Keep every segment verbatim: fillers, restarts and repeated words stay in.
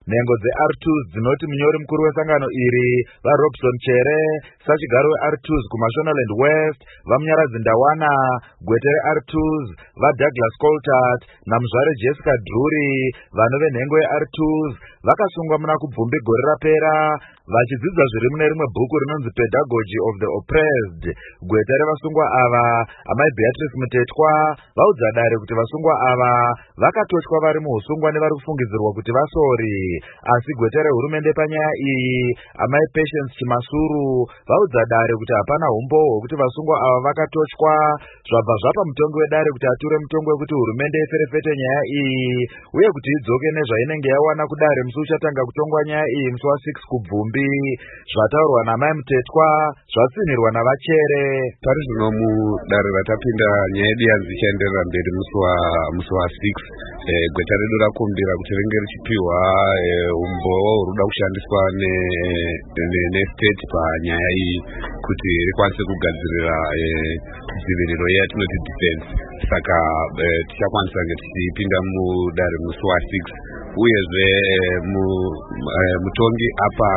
Nhengo dze-R twos dzinoti munyori mukuru wesangano iri vaRobson Chere, sachigaro weR twos kuMashonaland West, vamunyaradzi Ndawana, gwete reR twos, vaDouglas Coltart namuzvare Jessica Drury, vanove nhengo yeR twos, vakasungwa muna kubvumbi gore rapera vachidzidza zviri mune rimwe bhuku rinonzi Pedagogy of the Oppressed. Gweta revasungwa ava, amai Beatrice Mutetwa, vaudza dare kuti vasungwa ava vakatotywa vari muusungwa nevari kufungidzirwa kuti vasori. Asi gweta rehurumende panyaya iyi, amai Patience Chimasuru, vaudza dare kuti hapana umbo hwekuti vasungwa ava vakatotywa. Zvabva zvapa mutongi wedare kuti ature mutongo wekuti hurumende iferefete nyaya iyi uye kuti idzoke nezvainenge yawana kudare musi uchatanga kutongwa nyaya iyi musi wa six kubvumbi. Zvataurwa namai Mutetwa zvatsinirwa navachere. Pari zvino mudare ratapinda nyaya yedu yanzi ichaenderera mberi musi wa six, gweta redu rakumbira kuti ringe richipiwa umbo huruda kushandiswa nestate panyaya iyi kuti rikwanise kugadzirira dziviriro yatinoti defense. Saka tichakwanisa kunge tichipinda mudare musi wa six, uyezve mutongi apa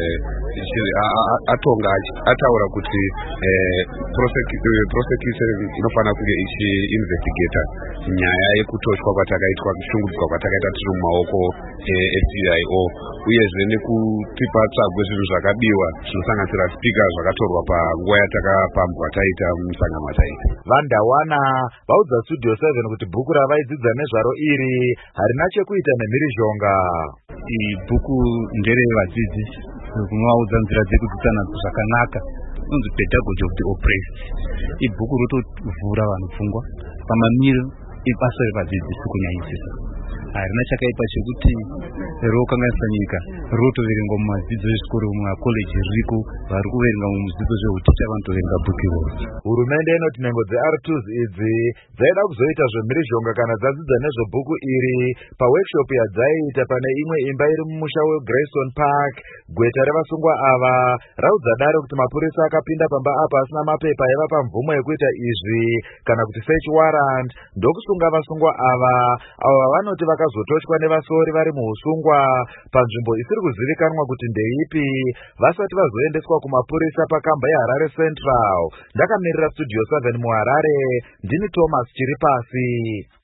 atonga ataura kuti prosecution inofanira kunge ichi-investigator nyaya yekutotywa kwatakaitwa, kushungudzwa kwatakaita tiri mumaoko eC I O, uyezve nekutipa tsagwe zvinhu zvakabiwa zvinosanganisira spika zvakatorwa panguva yatakapambwa taita musangano wataita. VaNdawana vaudza Studio seven kuti bhuku ravaidzidza nezvaro iri harina chekuita nemhirizhonga. Ibhuku ndere vadzidzi kunovaudza nzira dzekudzidza nadzo zvakanaka, inonzi Pedagogy of the Oppressed. Ibhuku rotovhura vanhu pfungwa pamamiro ebasa revadzidzisi kunyanyisisa. Harina chakaipa chekuti rokanganisa nyika, rotoverengwa mumadzidzo ezvikoro mumakoleji ririko, vari kuverenga muzvidzidzo zveuticha vanotoverenga bhuku iroro. Hurumende inoti nhengo dzeR twos idzi dzaida kuzoita zvemhirizhonga kana dzadzidza nezvebhuku iri paworkshop yadzaiita pane imwe imba iri mumusha weGrayson Park. Gweta revasungwa ava raudza dare kuti mapurisa akapinda pamba apa asina mapepa aiva pamvumo yekuita izvi kana kuti search warrant ndokusunga vasungwa ava avo vanoti vakazototywa nevasori vari muusungwa panzvimbo isiri kuzivikanwa kuti ndeipi vasati vazoendeswa kumapurisa pakamba yeHarare Central. Ndakamirira Studio seven muHarare, ndini Thomas Chiripasi.